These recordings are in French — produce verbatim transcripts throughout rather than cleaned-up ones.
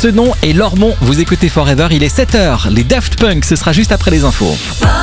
ce nom est Lormont. Vous écoutez Forever, il est sept heures. Les Daft Punk, ce sera juste après les infos.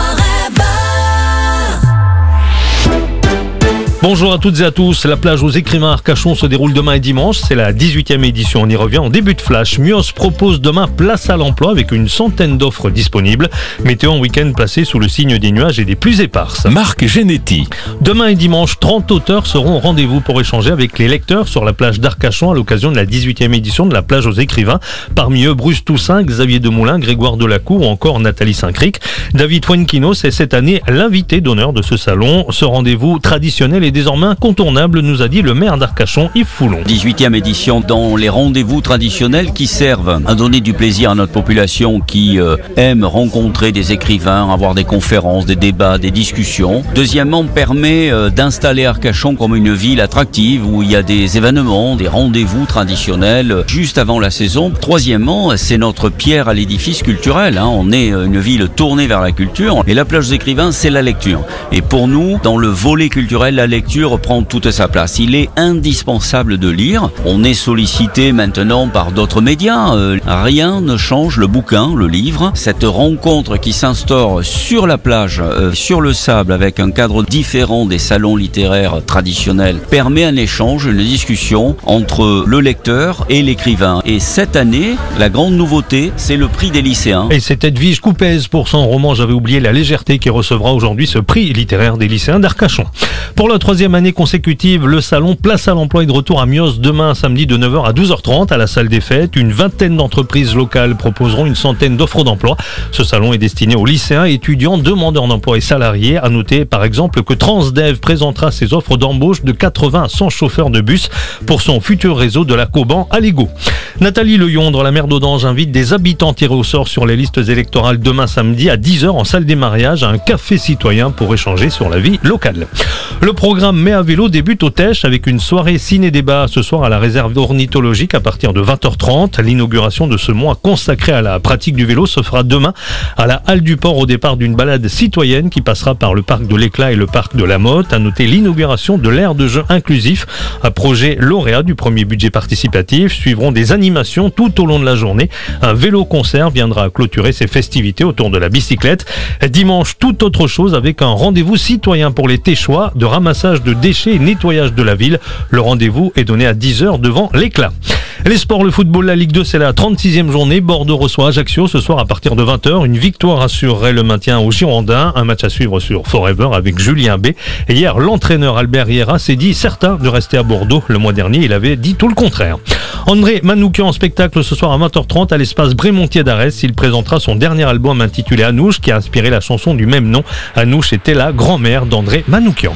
Bonjour à toutes et à tous, la plage aux Écrivains à Arcachon se déroule demain et dimanche, c'est la dix-huitième édition, on y revient en début de flash. Mios propose demain place à l'emploi avec une centaine d'offres disponibles. Météo en week-end placé sous le signe des nuages et des pluies éparses. Marc Genetti. Demain et dimanche, trente auteurs seront au rendez-vous pour échanger avec les lecteurs sur la plage d'Arcachon à l'occasion de la dix-huitième édition de la plage aux Écrivains. Parmi eux, Bruce Toussaint, Xavier Demoulin, Grégoire Delacour ou encore Nathalie Saint-Cric. David Fuenquinos est cette année l'invité d'honneur de ce salon. Ce rendez-vous traditionnel est désormais incontournable, nous a dit le maire d'Arcachon, Yves Foulon. dix-huitième édition dans les rendez-vous traditionnels qui servent à donner du plaisir à notre population qui euh, aime rencontrer des écrivains, avoir des conférences, des débats, des discussions. Deuxièmement, permet euh, d'installer Arcachon comme une ville attractive où il y a des événements, des rendez-vous traditionnels euh, juste avant la saison. Troisièmement, c'est notre pierre à l'édifice culturel. Hein. On est euh, une ville tournée vers la culture et la plage des écrivains, c'est la lecture. Et pour nous, dans le volet culturel, la lecture prend toute sa place. Il est indispensable de lire. On est sollicité maintenant par d'autres médias. Euh, rien ne change le bouquin, le livre. Cette rencontre qui s'instaure sur la plage, euh, sur le sable, avec un cadre différent des salons littéraires traditionnels, permet un échange, une discussion entre le lecteur et l'écrivain. Et cette année, la grande nouveauté, c'est le prix des lycéens. Et c'est Edwige Coupez pour son roman J'avais oublié la légèreté qui recevra aujourd'hui ce prix littéraire des lycéens d'Arcachon. Pour la troisième année consécutive, le salon Place à l'emploi est de retour à Mios demain samedi de neuf heures à douze heures trente à la salle des fêtes. Une vingtaine d'entreprises locales proposeront une centaine d'offres d'emploi. Ce salon est destiné aux lycéens, étudiants, demandeurs d'emploi et salariés. À noter par exemple que Transdev présentera ses offres d'embauche de quatre-vingts à cent chauffeurs de bus pour son futur réseau de la Coban à Lego. Nathalie Leyondre, la maire d'Audange, invite des habitants tirés au sort sur les listes électorales demain samedi à dix heures en salle des mariages à un café citoyen pour échanger sur la vie locale. Le programme Mai à vélo débute au Tèche avec une soirée ciné-débat ce soir à la réserve ornithologique à partir de vingt heures trente. L'inauguration de ce mois consacré à la pratique du vélo se fera demain à la Halle du Port au départ d'une balade citoyenne qui passera par le parc de l'Éclat et le parc de la Motte. À noter l'inauguration de l'aire de jeu inclusif, un projet lauréat du premier budget participatif. Suivront des animations tout au long de la journée. Un vélo-concert viendra clôturer ces festivités autour de la bicyclette. Dimanche, tout autre chose avec un rendez-vous citoyen pour les Téchois de ramassage de déchets et nettoyage de la ville. Le rendez-vous est donné à dix heures devant l'Éclat. Les sports, le football, la Ligue deux, c'est la trente-sixième journée. Bordeaux reçoit Ajaccio ce soir à partir de vingt heures. Une victoire assurerait le maintien aux Girondins. Un match à suivre sur Forever avec Julien B. Et hier, l'entraîneur Albert Riera s'est dit certain de rester à Bordeaux. Le mois dernier, il avait dit tout le contraire. André Manoukian en spectacle ce soir à vingt heures trente à l'espace Brémontier d'Arès. Il présentera son dernier album intitulé Anouche qui a inspiré la chanson du même nom. Anouche était la grand-mère d'André Manoukian.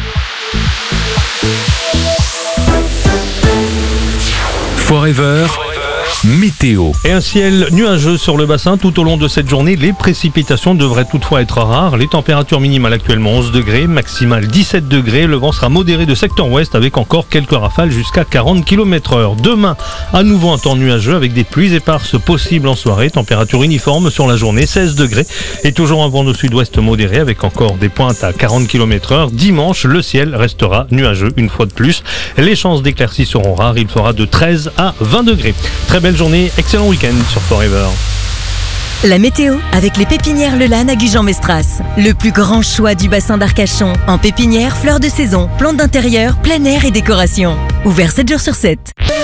Forever. Météo. Et un ciel nuageux sur le bassin tout au long de cette journée. Les précipitations devraient toutefois être rares. Les températures minimales actuellement onze degrés, maximales dix-sept degrés. Le vent sera modéré de secteur ouest avec encore quelques rafales jusqu'à quarante kilomètres heure. Demain, à nouveau un temps nuageux avec des pluies éparses possibles en soirée. Température uniforme sur la journée, seize degrés. Et toujours un vent de sud-ouest modéré avec encore des pointes à quarante kilomètres heure. Dimanche, le ciel restera nuageux une fois de plus. Les chances d'éclaircies seront rares. Il fera de treize à vingt degrés. Très belle journée, excellent week-end sur Forever. La météo avec les pépinières Lelanne à Gujan-Mestras. Le plus grand choix du bassin d'Arcachon. En pépinière, fleurs de saison, plantes d'intérieur, plein air et décoration. Ouvert sept jours sur sept.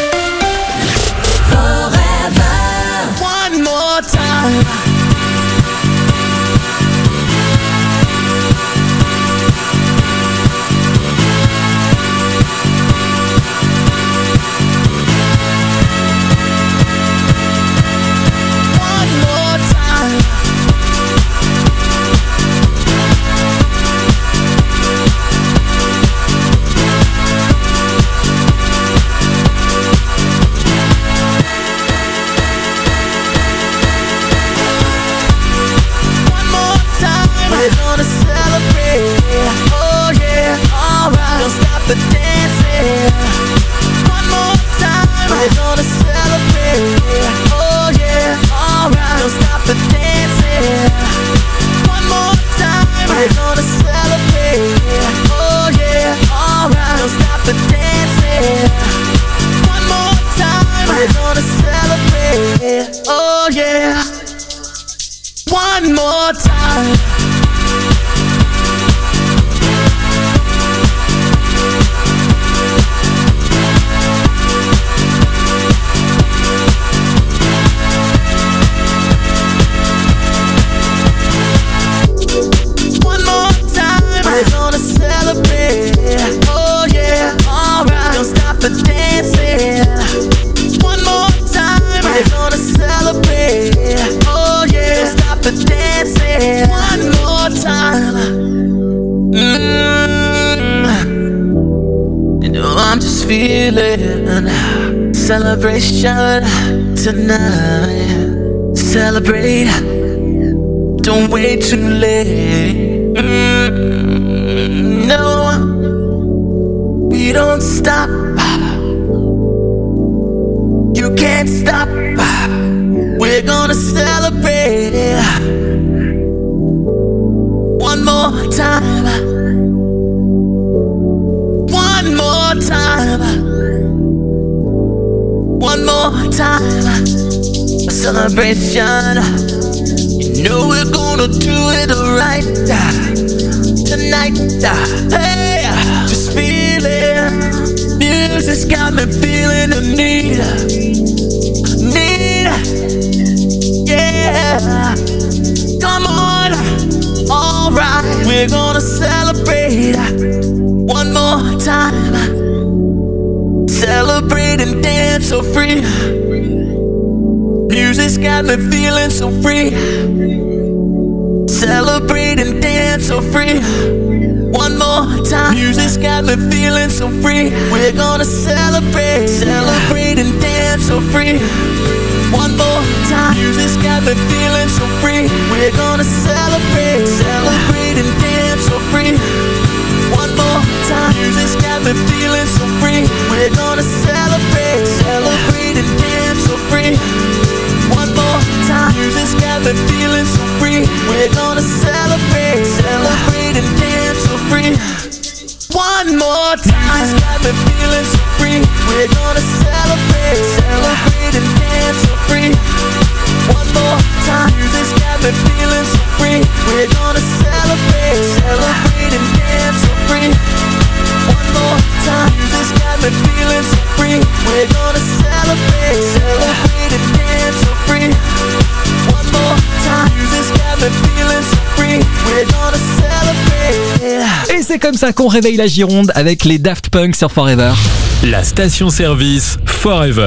One more time. The dancing. One more time, we're gonna celebrate. Oh yeah, alright. Don't stop the dancing. One more time, we're gonna celebrate. Oh yeah, alright. Don't stop the dancing. One more time, we're gonna celebrate. I'm just feeling celebration tonight. Celebrate, don't wait too late. Mm, no, we don't stop. You can't stop. We're gonna celebrate one more time. One more time. One more time. A celebration. You know we're gonna do it right tonight. Hey, just feel it. Music's got me feeling the need. Need. Yeah. Come on. Alright. We're gonna celebrate one more time. Celebrate and dance so free. Music's got me feeling so free. Celebrate and dance so free. One more time. Music's got me feeling so free. We're gonna celebrate. Celebrate and dance so free. One more time. Music's got me feeling so free. We're gonna celebrate. Celebrate and dance so free. One more time. Music's got me feeling so free. We're gonna celebrate. Celebrate and dance so free. One more time. Music's got me feeling so free. We're gonna celebrate. Celebrate and dance so free. One more time. Music's got me feeling so free. We're gonna celebrate. Celebrate and dance so free. One more time. Music's got me feeling so free. We're gonna celebrate. Celebrate and dance so free. One more time. Music's got me feeling so free. We're gonna celebrate. Celebrate and dance so free. One more time. Music's got me feeling so free. We're gonna celebrate. Et c'est comme ça qu'on réveille la Gironde avec les Daft Punk sur Forever. La station-service Forever.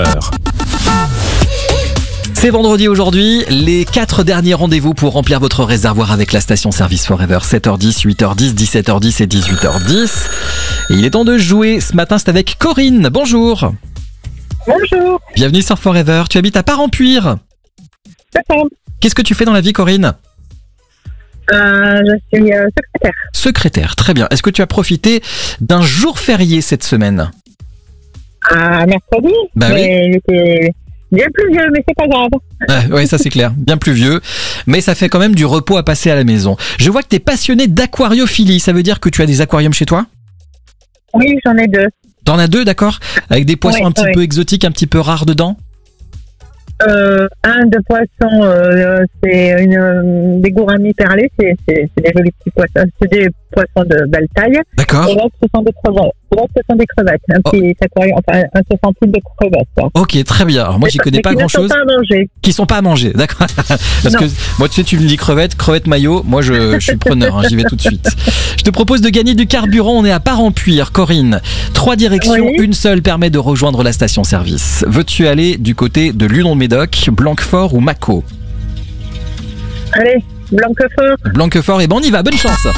C'est vendredi aujourd'hui, les quatre derniers rendez-vous pour remplir votre réservoir avec la station-service Forever. sept heures dix, huit heures dix, dix-sept heures dix et dix-huit heures dix. Et il est temps de jouer. Ce matin, c'est avec Corinne. Bonjour. Bonjour. Bienvenue sur Forever. Tu habites à Parampuire. C'est ça. Qu'est-ce que tu fais dans la vie, Corinne ? Euh, je suis euh, secrétaire. Secrétaire, très bien. Est-ce que tu as profité d'un jour férié cette semaine ? À mercredi. Bah mais il était bien plus vieux, mais c'est pas grave. Ah, oui, ça c'est clair. Bien plus vieux. Mais ça fait quand même du repos à passer à la maison. Je vois que tu es passionné d'aquariophilie. Ça veut dire que tu as des aquariums chez toi ? Oui, j'en ai deux. T'en as deux, d'accord ? Avec des poissons Oui, un petit oui. peu exotiques, un petit peu rares dedans ? Euh, un de poisson, euh, c'est une, euh, des gouramis perlés, c'est, c'est, c'est des jolis petits poissons, c'est des poissons de belle taille. D'accord. Et l'autre, ce sont des crevettes. Et l'autre, ce sont des crevettes. Un Oh. petit aquarium, enfin, un soixante type de crevettes. Quoi. Ok, très bien. Alors moi, j'y connais Mais pas qui ne grand-chose. sont pas à manger. Qui sont pas à manger, d'accord. Parce Non. que moi, tu sais, tu me dis crevettes, crevettes maillot. Moi, je, je suis preneur. Hein, j'y vais tout de suite. Je te propose de gagner du carburant. On est à Parampuire, Corinne. Trois directions, Oui. une seule permet de rejoindre la station-service. Veux-tu aller du côté de Lunon-Médoc, Blanquefort ou Mâcon ? Allez, Blanquefort. Blanquefort, et ben on y va. Bonne chance.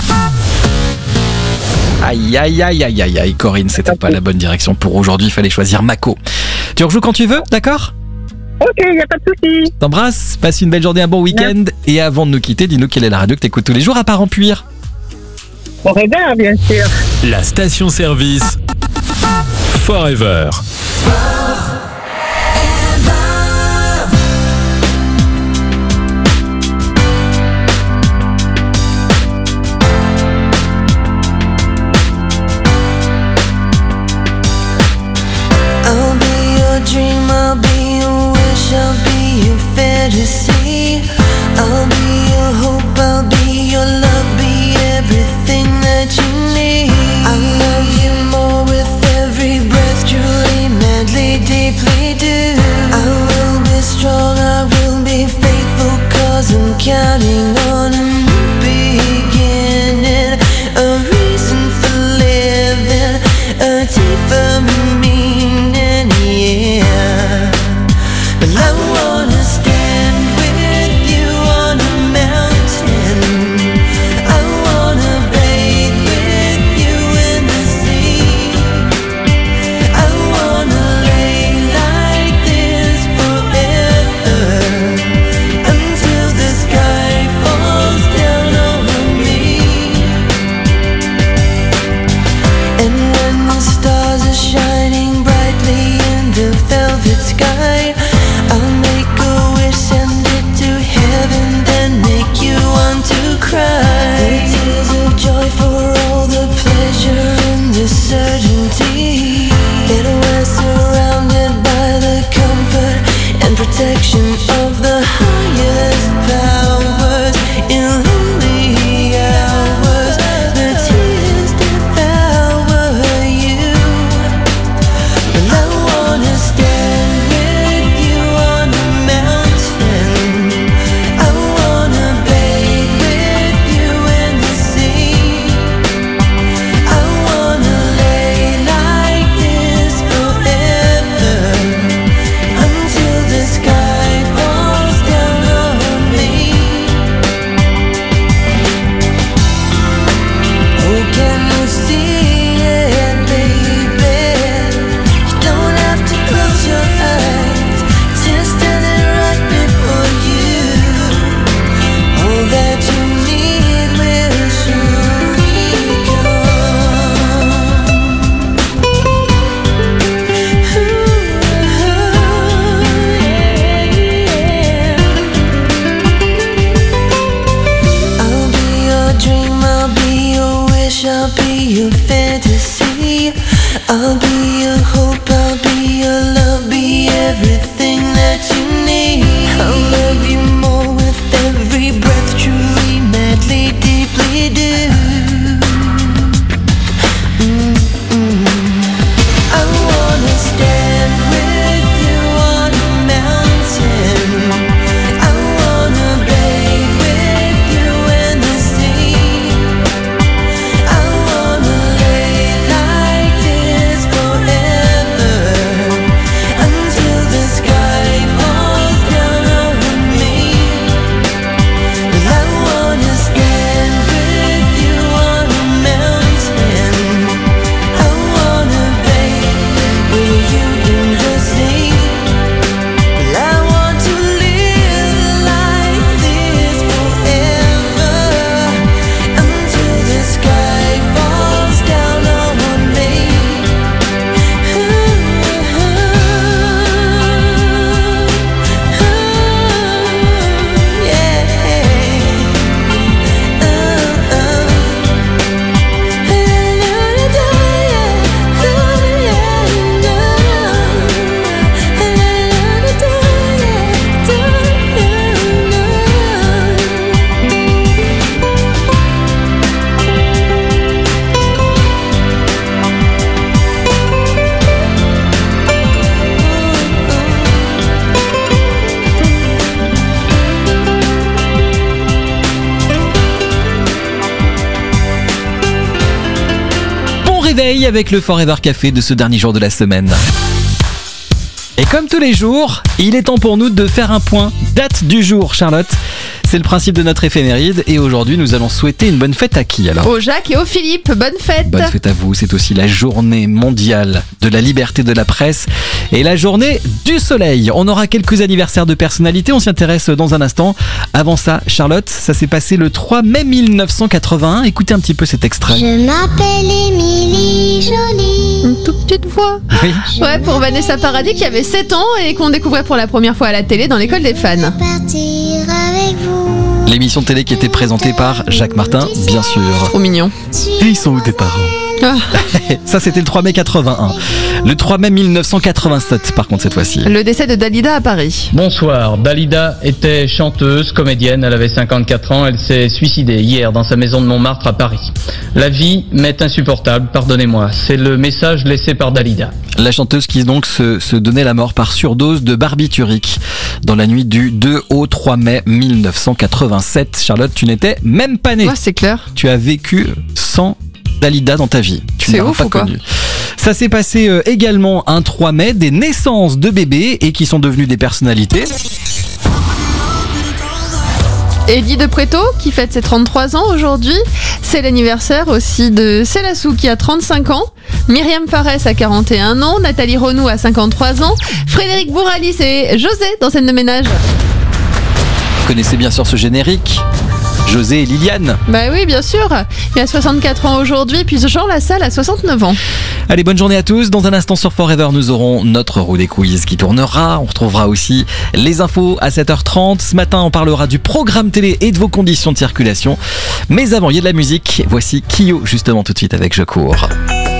Aïe, aïe, aïe, aïe, aïe, aïe, Corinne, c'était pas la bonne direction pour aujourd'hui. Il fallait choisir Mâcon. Tu rejoues quand tu veux, d'accord ? Ok, il n'y a pas de souci. T'embrasse, passe une belle journée, un bon week-end. Et avant de nous quitter, dis-nous quelle est la radio que t'écoutes tous les jours à Parampuire. Forever, bien sûr. La station-service Forever. I'll be your dream, I'll be your wish, I'll be your fantasy. I'll be your hope, I'll be your love, be everything that you need. I love you more with every breath, truly, madly, deeply do. I will be strong, I will be faithful, cause I'm counting on a new beginning. A reason for living, a deeper meaning, yeah. But I wanna stand with you on a mountain. I wanna bathe with you in the sea. I'll be your hope, I'll be your love, be everything that you need. I'll love you more with every breath, truly, madly, deeply do. Mm-mm. I wanna stand with you on a mountain. I wanna bathe with you in the sea. I wanna lay like this forever until the sky falls down on me. I wanna stand with you on a mountain. I wanna bathe with you in the sea. I want to live like this forever until the sky falls down on me. Bon réveil avec le Forever Café de ce dernier jour de la semaine. Et comme tous les jours, il est temps pour nous de faire un point. Date du jour, Charlotte. C'est le principe de notre éphéméride et aujourd'hui nous allons souhaiter une bonne fête à qui alors ? Au Jacques et au Philippe, bonne fête. Bonne fête à vous, c'est aussi la journée mondiale de la liberté de la presse et la journée du soleil. On aura quelques anniversaires de personnalités, on s'y intéresse dans un instant. Avant ça, Charlotte, ça s'est passé le trois mai mille neuf cent quatre-vingt-un. Écoutez un petit peu cet extrait. Je m'appelle Émilie Jolie. Une toute petite voix. Oui. Ouais, pour Vanessa Paradis qui avait sept ans et qu'on découvrait pour la première fois à la télé dans l'école des fans. Partir avec vous. L'émission télé qui était présentée par Jacques Martin, bien sûr. Trop mignon. Et ils sont où tes parents ? Ah. Ça c'était le trois mai quatre-vingt-un. Le trois mai mille neuf cent quatre-vingt-sept par contre cette fois-ci. Le décès de Dalida à Paris. Bonsoir, Dalida était chanteuse, comédienne, elle avait cinquante-quatre ans, elle s'est suicidée hier dans sa maison de Montmartre à Paris. La vie m'est insupportable, pardonnez-moi, c'est le message laissé par Dalida. La chanteuse qui donc se, se donnait la mort par surdose de barbiturique dans la nuit du deux au trois mai mille neuf cent quatre-vingt-sept. Charlotte, tu n'étais même pas née. Ouais, c'est clair. Tu as vécu sans Dalida dans ta vie. Tu C'est ne l'as ouf pas ou quoi ? connue. Ça s'est passé euh, également un trois mai, des naissances de bébés et qui sont devenus des personnalités. Eddie de Pretto qui fête ses trente-trois ans aujourd'hui. C'est l'anniversaire aussi de Célassou qui a trente-cinq ans. Myriam Farès a quarante et un ans. Nathalie Renou a cinquante-trois ans. Frédéric Bouralis et José dans Scène de ménage. Vous connaissez bien sûr ce générique, José et Liliane. Bah oui, bien sûr. Il a soixante-quatre ans aujourd'hui, puis Jean Lassalle a soixante-neuf ans. Allez, bonne journée à tous. Dans un instant sur Forever, nous aurons notre roue des quiz qui tournera. On retrouvera aussi les infos à sept heures trente. Ce matin, on parlera du programme télé et de vos conditions de circulation. Mais avant, il y a de la musique. Voici Kyo, justement, tout de suite avec Je cours.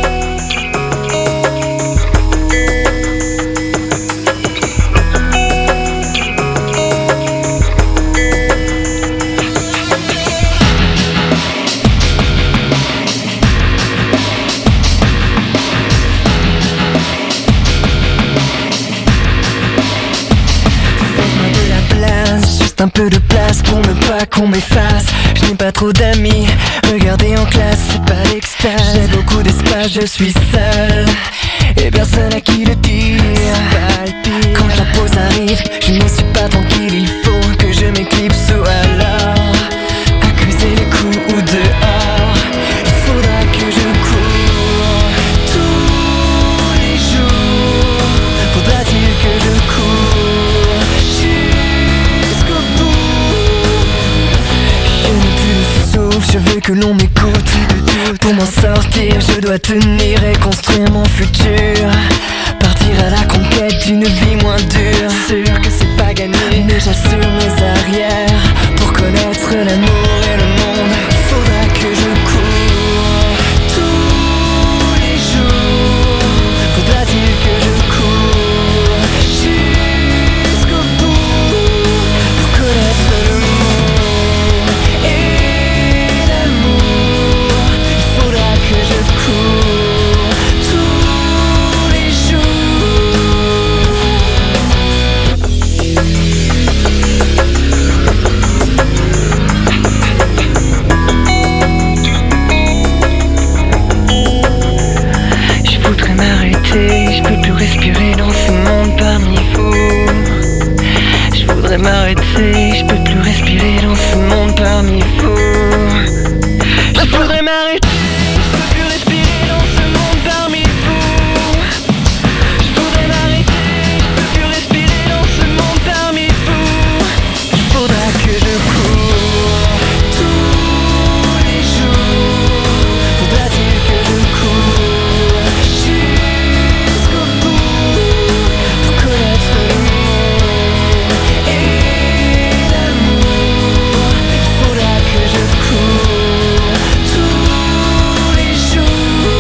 Un peu de place pour ne pas qu'on m'efface. Je n'ai pas trop d'amis, regardez en classe, c'est pas l'extase. J'ai beaucoup d'espace, je suis seul et personne à qui le dire. Quand la pause arrive, je ne suis pas tranquille. Il faut que je m'éclipse ou alors accuser les coups ou dehors. Il faudra que je cours tous les jours. Faudra-t-il que je cours jusqu'au bout? Je n'ai plus de souffle, je veux que l'on m'écoute. Pour m'en sortir, je dois tenir et construire mon futur. Partir à la conquête d'une vie moins dure. Sûr que c'est pas gagné, mais j'assure mes arrières. Pour connaître l'amour et le monde, il faudra que je cours tous les jours. m'arrêter, je peux plus respirer dans ce monde parmi vous. Je voudrais m'arrêter, je peux plus respirer dans ce monde parmi vous. Je voudrais m'arrêter, je peux plus respirer dans ce monde parmi vous. Il faudra que je cours tous les jours. Faudra-t-il que je cours jusqu'au bout pour connaître le monde et l'amour. Il faudra que je cours tous les jours.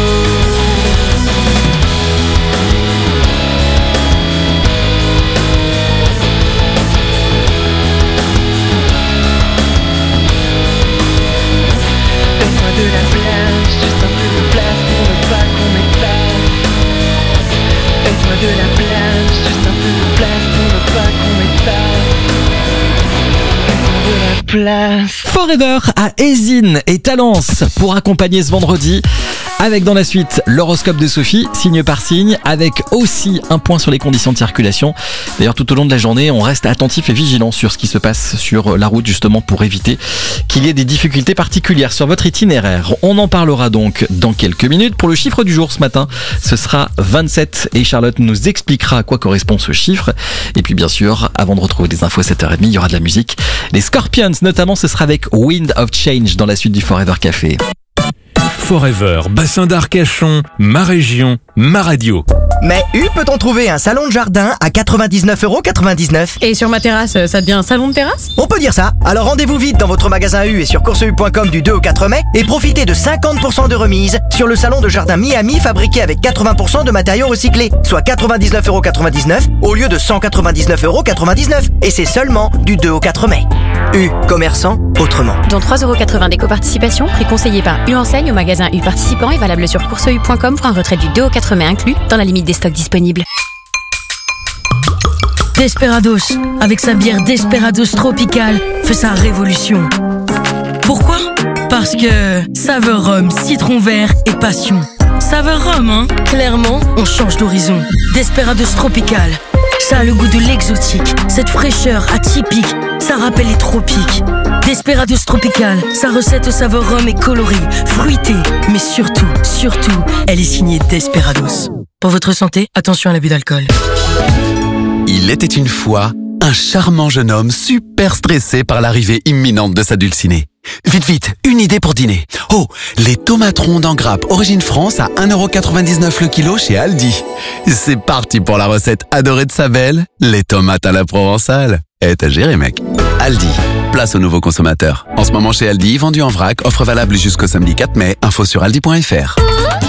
Fais-moi de la place, juste un peu de place pour ne pas qu'on m'éclate. Fais-moi de la place, juste un peu de place pour ne pas qu'on m'éclate. Fais-moi de la place. Forever à Ezine et Talence pour accompagner ce vendredi. Avec dans la suite l'horoscope de Sophie, signe par signe, avec aussi un point sur les conditions de circulation. D'ailleurs, tout au long de la journée, on reste attentif et vigilant sur ce qui se passe sur la route, justement pour éviter qu'il y ait des difficultés particulières sur votre itinéraire. On en parlera donc dans quelques minutes. Pour le chiffre du jour ce matin, ce sera vingt-sept et Charlotte nous expliquera à quoi correspond ce chiffre. Et puis bien sûr, avant de retrouver des infos à sept heures trente, il y aura de la musique. Les Scorpions notamment, ce sera avec Wind of Change dans la suite du Forever Café. Forever, bassin d'Arcachon, ma région, ma radio. Mais U peut-on trouver un salon de jardin à quatre-vingt-dix-neuf euros quatre-vingt-dix-neuf? Et sur ma terrasse, ça devient un salon de terrasse? On peut dire ça. Alors rendez-vous vite dans votre magasin U et sur course u point com du deux au quatre mai et profitez de cinquante pour cent de remise sur le salon de jardin Miami fabriqué avec quatre-vingts pour cent de matériaux recyclés, soit quatre-vingt-dix-neuf euros quatre-vingt-dix-neuf au lieu de cent quatre-vingt-dix-neuf euros quatre-vingt-dix-neuf. Et c'est seulement du deux au quatre mai. U, commerçant autrement. Dont trois euros quatre-vingts d'éco-participation, prix conseillé par U Enseigne au magasin U participant et valable sur course u point com pour un retrait du deux au quatre mai inclus dans la limite des stocks disponibles. Desperados, avec sa bière Desperados Tropical, fait sa révolution. Pourquoi? Parce que saveur rhum, citron vert et passion. Saveur rhum, hein? Clairement, on change d'horizon. Desperados Tropical, ça a le goût de l'exotique, cette fraîcheur atypique, ça rappelle les tropiques. Desperados Tropical, sa recette au saveur rhum est colorée, fruitée, mais surtout, surtout, elle est signée Desperados. Pour votre santé, attention à l'abus d'alcool. Il était une fois un charmant jeune homme super stressé par l'arrivée imminente de sa dulcinée. Vite, vite, une idée pour dîner. Oh, les tomates rondes en grappe Origine France à un euro quatre-vingt-dix-neuf le kilo chez Aldi. C'est parti pour la recette adorée de sa belle, les tomates à la provençale. Eh, t'as géré, mec. Aldi, place aux nouveaux consommateurs. En ce moment chez Aldi, vendu en vrac, offre valable jusqu'au samedi quatre mai. Info sur aldi point f r.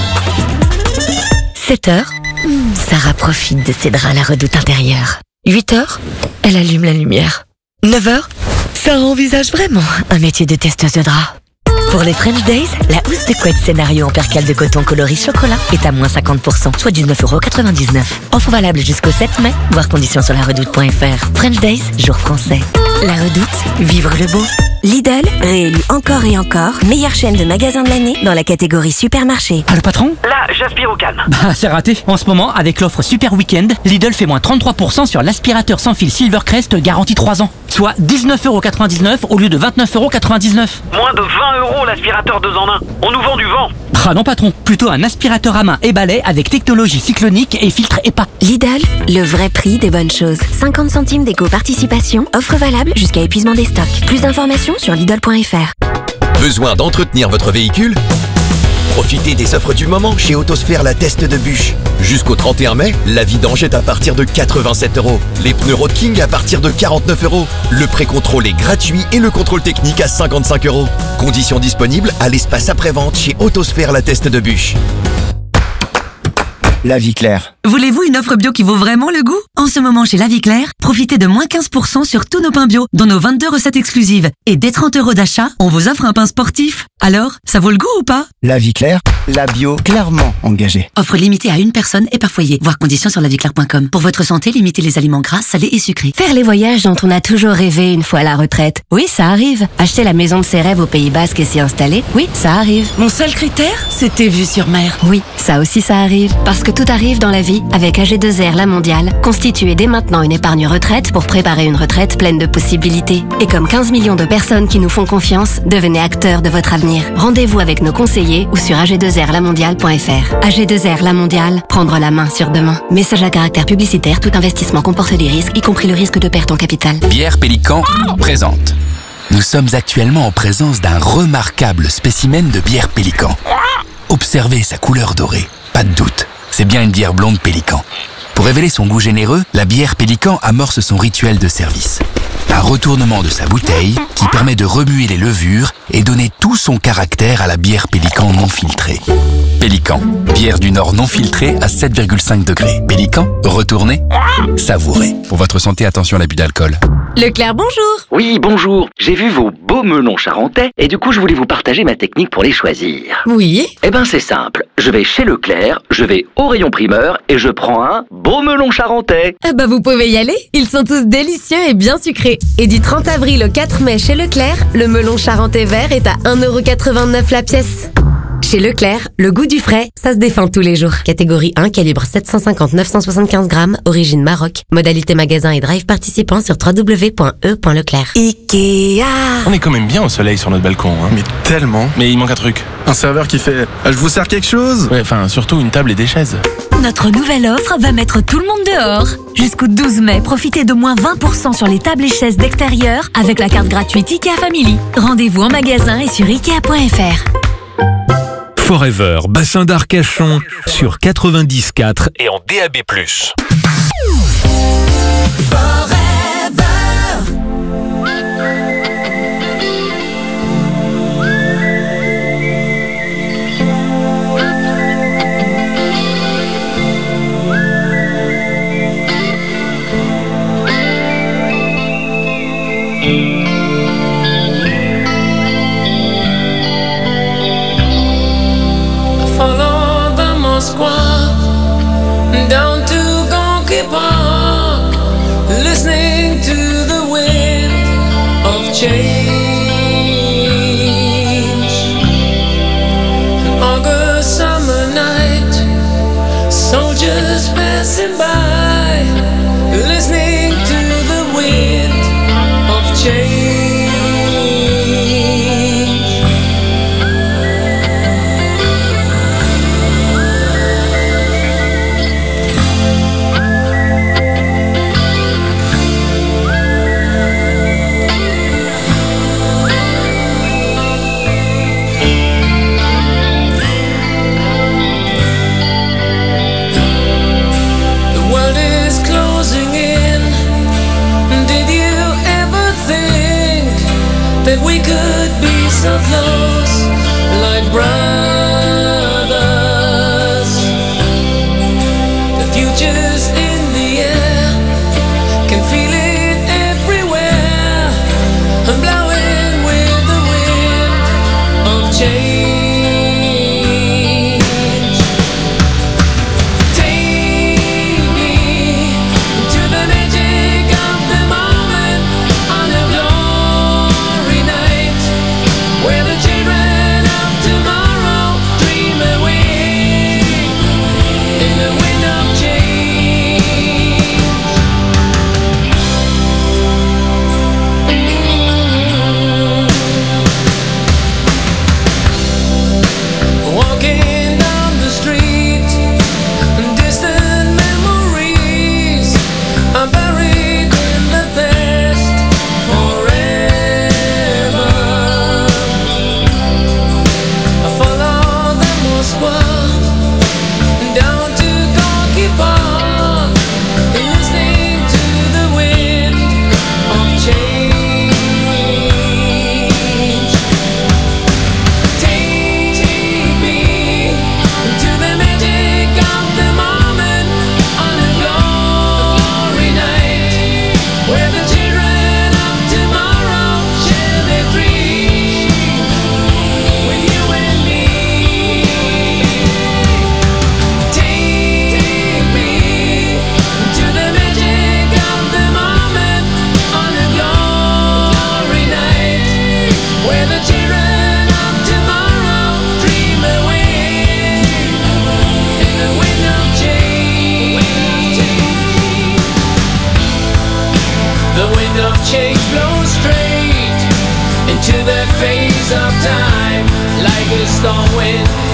sept heures, Sarah profite de ses draps à la redoute intérieure. huit heures, elle allume la lumière. neuf heures, Sarah envisage vraiment un métier de testeuse de draps. Pour les French Days, la housse de couette scénario en percale de coton coloris chocolat est à moins cinquante pour cent, soit dix-neuf euros quatre-vingt-dix-neuf. Offre valable jusqu'au sept mai, voir conditions sur la redoute point f r. French Days, jour français. La redoute, vivre le beau. Lidl, réélu encore et encore, meilleure chaîne de magasins de l'année dans la catégorie supermarché. Ah, le patron? Là, j'aspire au calme. Bah, c'est raté. En ce moment, avec l'offre Super Weekend, Lidl fait moins trente-trois pour cent sur l'aspirateur sans fil Silvercrest garantie trois ans. Soit dix-neuf euros quatre-vingt-dix-neuf au lieu de vingt-neuf euros quatre-vingt-dix-neuf. Moins de vingt euros l'aspirateur deux en un. On nous vend du vent. Ah non, patron. Plutôt un aspirateur à main et balai avec technologie cyclonique et filtre E P A. Lidl, le vrai prix des bonnes choses. cinquante centimes d'éco-participation, offre valable jusqu'à épuisement des stocks. Plus d'informations sur lidl point f r. Besoin d'entretenir votre véhicule? Profitez des offres du moment chez Autosphère La Teste de Bûche. Jusqu'au trente et un mai, la vidange est à partir de quatre-vingt-sept euros. Les pneus Road King à partir de quarante-neuf euros. Le pré-contrôle est gratuit et le contrôle technique à cinquante-cinq euros. Conditions disponibles à l'espace après-vente chez Autosphère La Teste de Bûche. La Vie Claire. Voulez-vous une offre bio qui vaut vraiment le goût? En ce moment chez La Vie Claire, profitez de moins quinze pour cent sur tous nos pains bio, dont nos vingt-deux recettes exclusives. Et dès trente euros d'achat, on vous offre un pain sportif. Alors, ça vaut le goût ou pas? La Vie Claire, la bio clairement engagée. Offre limitée à une personne et par foyer. Voir conditions sur la vie claire point com. Pour votre santé, limitez les aliments gras, salés et sucrés. Faire les voyages dont on a toujours rêvé une fois à la retraite. Oui, ça arrive. Acheter la maison de ses rêves au Pays Basque et s'y installer. Oui, ça arrive. Mon seul critère, c'était vue sur mer. Oui, ça aussi ça arrive. Parce que tout arrive dans la vie. vie avec A G deux R La Mondiale, constituez dès maintenant une épargne retraite pour préparer une retraite pleine de possibilités. Et comme quinze millions de personnes qui nous font confiance, devenez acteurs de votre avenir. Rendez-vous avec nos conseillers ou sur a g deux r la mondiale point f r. A G deux R La Mondiale, prendre la main sur demain. Message à caractère publicitaire, tout investissement comporte des risques, y compris le risque de perte en capital. Bière Pélican présente. Nous sommes actuellement en présence d'un remarquable spécimen de bière Pélican. Observez sa couleur dorée. Pas de doute, c'est bien une bière blonde Pélican. Pour révéler son goût généreux, la bière Pélican amorce son rituel de service. Un retournement de sa bouteille qui permet de remuer les levures et donner tout son caractère à la bière Pélican non filtrée. Pélican, bière du Nord non filtrée à sept virgule cinq degrés. Pélican, retournez, savourez. Pour votre santé, attention à l'abus d'alcool. Leclerc, bonjour. Oui, bonjour. J'ai vu vos beaux melons charentais et du coup, je voulais vous partager ma technique pour les choisir. Oui. Eh ben, c'est simple. Je vais chez Leclerc, je vais au rayon primeur et je prends un beau melon charentais. Eh ben, vous pouvez y aller. Ils sont tous délicieux et bien sucrés. Et du trente avril au quatre mai chez Leclerc, le melon charentais vert est à un euro quatre-vingt-neuf la pièce. Chez Leclerc, le goût du frais, ça se défend tous les jours. Catégorie un, calibre sept cent cinquante à neuf cent soixante-quinze grammes, origine Maroc. Modalité magasin et drive participant sur w w w point e point leclerc. Ikea. On est quand même bien au soleil sur notre balcon. Hein. Mais tellement. Mais il manque un truc. Un serveur qui fait « Je vous sers quelque chose ?» Ouais, enfin, surtout une table et des chaises. Notre nouvelle offre va mettre tout le monde dehors. Jusqu'au douze mai, profitez de moins vingt pour cent sur les tables et chaises d'extérieur avec la carte gratuite Ikea Family. Rendez-vous en magasin et sur ikea point f r. Forever, bassin d'Arcachon, sur quatre-vingt-dix virgule quatre et en D A B plus. Down to Gonky Park, listening to the wind of change. An August summer night, soldiers passing by, listening to the wind of change. Closing in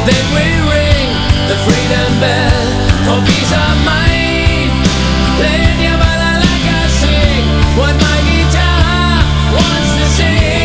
Then we ring the freedom bell for peace of mind. Playing your balalaika, I sing what my guitar wants to sing.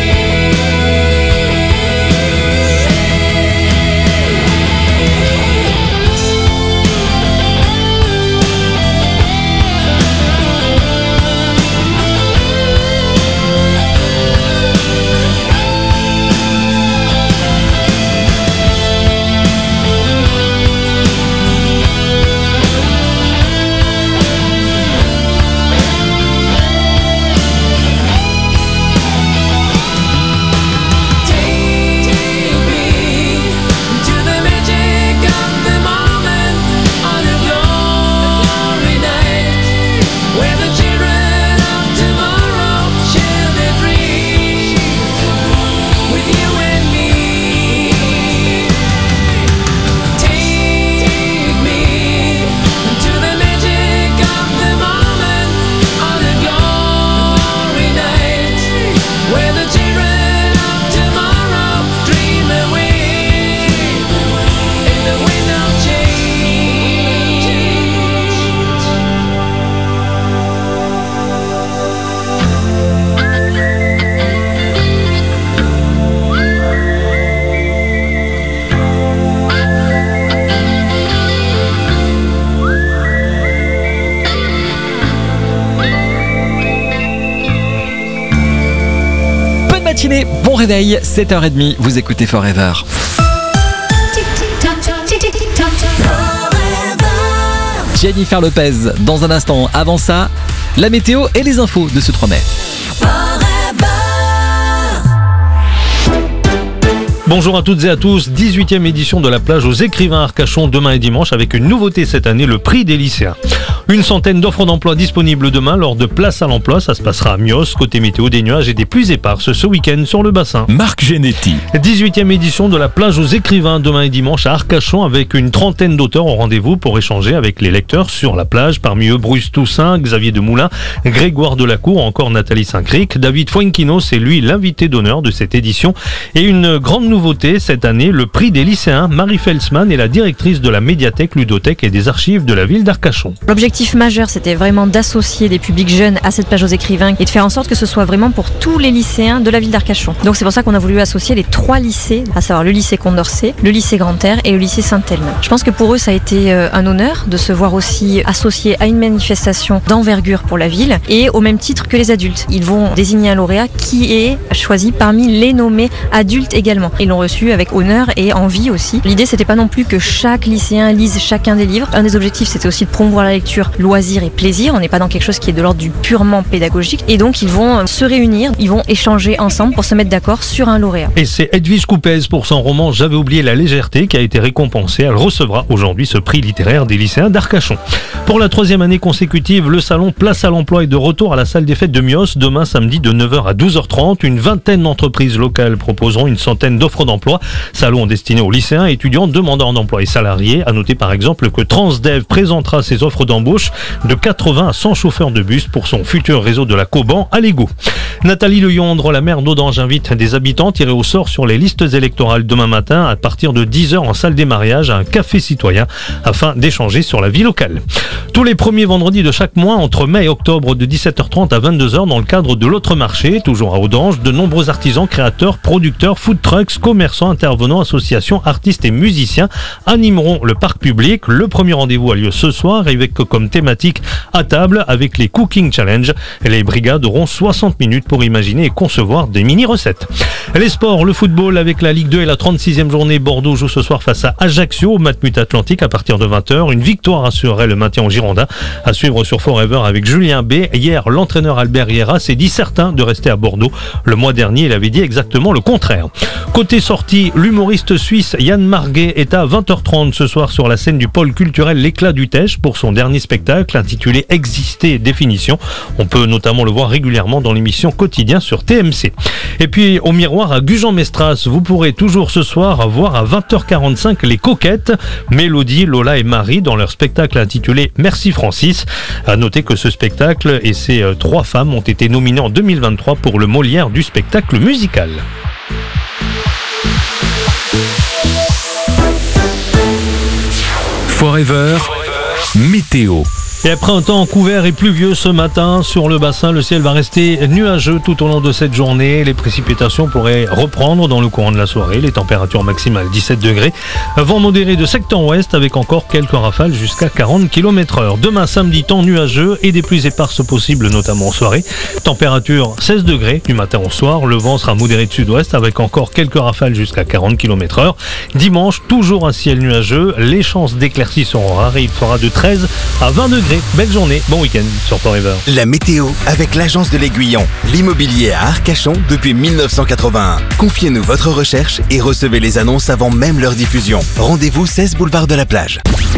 Bon réveil, sept heures trente, vous écoutez Forever. Jennifer Lopez, dans un instant. Avant ça, la météo et les infos de ce trois mai. Bonjour à toutes et à tous, dix-huitième édition de la plage aux écrivains à Arcachon demain et dimanche avec une nouveauté cette année, le prix des lycéens. Une centaine d'offres d'emploi disponibles demain lors de Place à l'emploi. Ça se passera à Mios. Côté météo, des nuages et des pluies éparses ce week-end sur le bassin. Marc Genetti. dix-huitième édition de la plage aux écrivains demain et dimanche à Arcachon avec une trentaine d'auteurs au rendez-vous pour échanger avec les lecteurs sur la plage. Parmi eux, Bruce Toussaint, Xavier Demoulin, Grégoire Delacour, encore Nathalie Saint-Cric. David Fuenquino, c'est lui l'invité d'honneur de cette édition. Et une grande nouveauté cette année, le prix des lycéens. Marie Felsman est la directrice de la médiathèque, ludothèque et des archives de la ville d'Arcachon. L'objectif majeur, c'était vraiment d'associer des publics jeunes à cette plage aux écrivains et de faire en sorte que ce soit vraiment pour tous les lycéens de la ville d'Arcachon. Donc c'est pour ça qu'on a voulu associer les trois lycées, à savoir le lycée Condorcet, le lycée Grand-Air et le lycée Saint-Elme. Je pense que pour eux, ça a été un honneur de se voir aussi associés à une manifestation d'envergure pour la ville et au même titre que les adultes. Ils vont désigner un lauréat qui est choisi parmi les nommés adultes également. Ils l'ont reçu avec honneur et envie aussi. L'idée, c'était pas non plus que chaque lycéen lise chacun des livres. Un des objectifs, c'était aussi de promouvoir la lecture loisir et plaisir. On n'est pas dans quelque chose qui est de l'ordre du purement pédagogique. Et donc, ils vont se réunir, ils vont échanger ensemble pour se mettre d'accord sur un lauréat. Et c'est Edwige Coupez pour son roman J'avais oublié la légèreté qui a été récompensée. Elle recevra aujourd'hui ce prix littéraire des lycéens d'Arcachon. Pour la troisième année consécutive, le salon Place à l'emploi est de retour à la salle des fêtes de Mios demain samedi de neuf heures à douze heures trente. Une vingtaine d'entreprises locales proposeront une centaine d'offres d'emploi. Salon destiné aux lycéens, étudiants, demandeurs d'emploi et salariés. À noter par exemple que Transdev présentera ses offres d'embauche de quatre-vingts à cent chauffeurs de bus pour son futur réseau de la Coban à Lego. Nathalie Leyondre, la maire d'Audange, invite des habitants tirés au sort sur les listes électorales demain matin à partir de dix heures en salle des mariages à un café citoyen afin d'échanger sur la vie locale. Tous les premiers vendredis de chaque mois entre mai et octobre de dix-sept heures trente à vingt-deux heures dans le cadre de l'autre marché, toujours à Audange, de nombreux artisans, créateurs, producteurs, food trucks, commerçants, intervenants, associations, artistes et musiciens animeront le parc public. Le premier rendez-vous a lieu ce soir avec comme thématique à table avec les Cooking Challenge. Les brigades auront soixante minutes pour imaginer et concevoir des mini-recettes. Les sports, le football avec la Ligue deux et la trente-sixième journée. Bordeaux joue ce soir face à Ajaccio au Matmut Atlantique à partir de vingt heures. Une victoire assurerait le maintien en Girondins. À suivre sur Forever avec Julien B. Hier, l'entraîneur Albert Riera s'est dit certain de rester à Bordeaux. Le mois dernier, il avait dit exactement le contraire. Côté sortie, l'humoriste suisse Yann Marguet est à vingt heures trente ce soir sur la scène du pôle culturel L'Éclat du Teche pour son dernier spectacle intitulé Exister définition. On peut notamment le voir régulièrement dans l'émission Quotidien sur T M C. Et puis au miroir à Gujan-Mestras, vous pourrez toujours ce soir voir à vingt heures quarante-cinq les Coquettes, Mélodie, Lola et Marie dans leur spectacle intitulé Merci Francis. À noter que ce spectacle et ces trois femmes ont été nominées en deux mille vingt-trois pour le Molière du spectacle musical. Forever, météo. Et après un temps couvert et pluvieux ce matin sur le bassin, le ciel va rester nuageux tout au long de cette journée. Les précipitations pourraient reprendre dans le courant de la soirée. Les températures maximales dix-sept degrés. Vent modéré de secteur ouest avec encore quelques rafales jusqu'à quarante kilomètres heure. Demain samedi, temps nuageux et des pluies éparses possibles, notamment en soirée. Température seize degrés du matin au soir. Le vent sera modéré de sud-ouest avec encore quelques rafales jusqu'à quarante kilomètres heure. Dimanche, toujours un ciel nuageux. Les chances d'éclaircies seront rares et il fera de treize à vingt degrés. Belle journée, bon week-end sur Forever. La météo avec l'agence de l'Aiguillon, l'immobilier à Arcachon depuis mille neuf cent quatre-vingt-un. Confiez-nous votre recherche et recevez les annonces avant même leur diffusion. Rendez-vous seize boulevard de la Plage.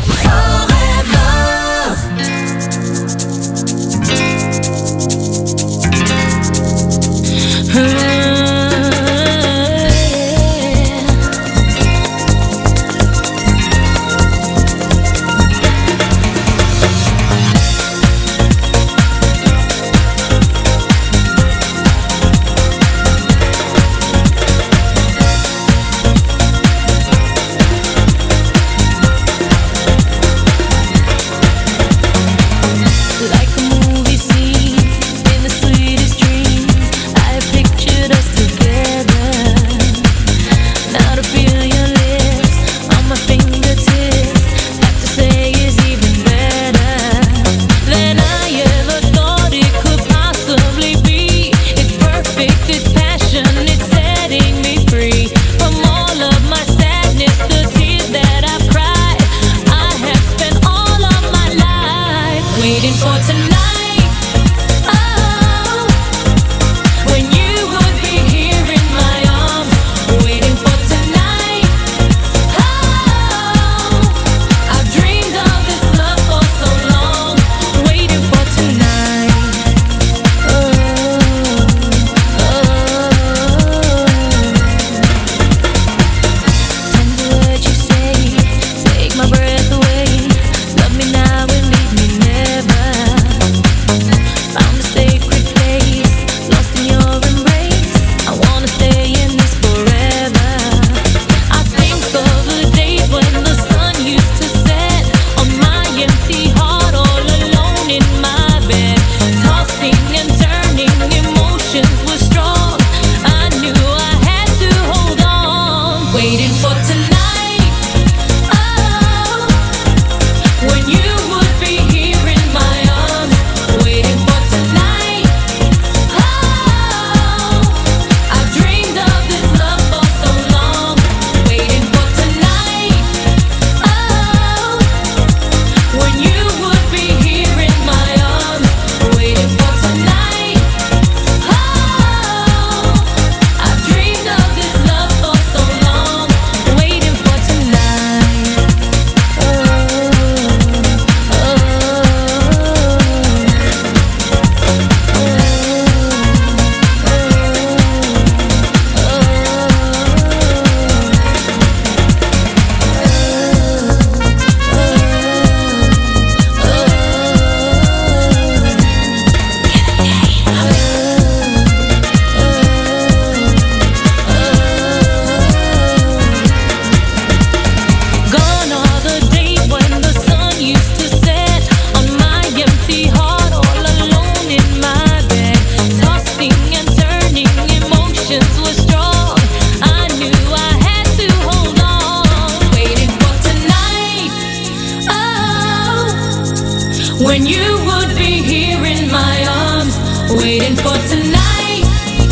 When you would be here in my arms, waiting for tonight.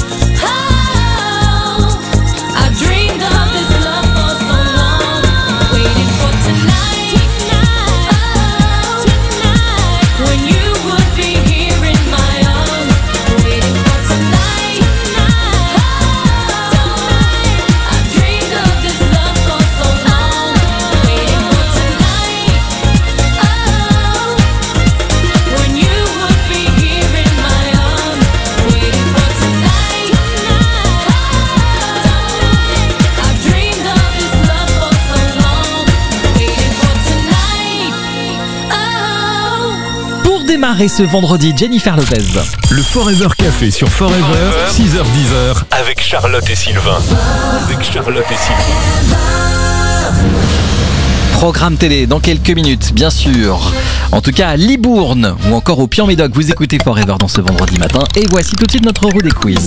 Oh, I've dreamed of this love for so long, waiting for tonight. Oh, tonight. When you would be here in my arms, waiting for tonight. Oh, tonight. I've dreamed of this love for so long, waiting for tonight. Oh, when you would be here in my arms, waiting for tonight. I've dreamed of this love for so long, waiting for tonight. Oh. Pour démarrer ce vendredi, Jennifer Lopez. Le Forever Café sur Forever, six heures dix heures, avec Charlotte et Sylvain. Avec Charlotte et Sylvain. Programme télé dans quelques minutes, bien sûr. En tout cas à Libourne ou encore au Puy-en-Médoc, vous écoutez Forever dans ce vendredi matin. Et voici tout de suite notre roue des quiz.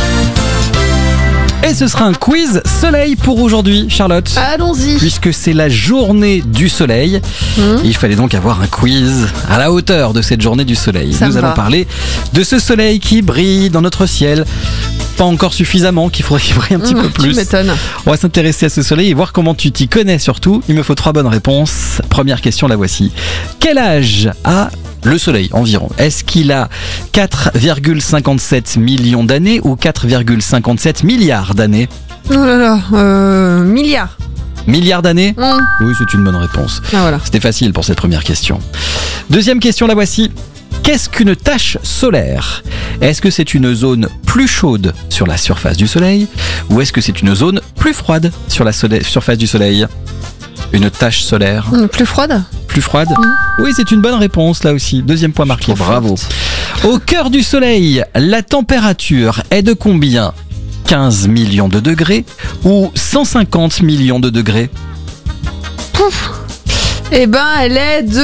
Et ce sera un quiz soleil pour aujourd'hui, Charlotte. Allons-y. Puisque c'est la journée du soleil, mmh. il fallait donc avoir un quiz à la hauteur de cette journée du soleil. Ça Nous allons va. parler de ce soleil qui brille dans notre ciel. Pas encore suffisamment, qu'il faudrait qu'il brille un petit mmh, peu plus. Tu m'étonnes. On va s'intéresser à ce soleil et voir comment tu t'y connais surtout. Il me faut trois bonnes réponses. Première question, la voici. Quel âge a le soleil environ? Est-ce qu'il a quatre virgule cinquante-sept millions d'années ou quatre virgule cinquante-sept milliards d'années? Oh là là, euh, milliards. Milliards d'années? Mmh. Oui, c'est une bonne réponse. Ah, voilà. C'était facile pour cette première question. Deuxième question, la voici. Qu'est-ce qu'une tache solaire? Est-ce que c'est une zone plus chaude sur la surface du soleil ou est-ce que c'est une zone plus froide sur la soleil- surface du soleil? Une tache solaire. Mmh, plus froide? Plus froide? Mmh. Oui, c'est une bonne réponse là aussi. Deuxième point marqué, bravo. Au cœur du soleil, la température est de combien? quinze millions de degrés ou cent cinquante millions de degrés? Pouf. Eh ben, elle est de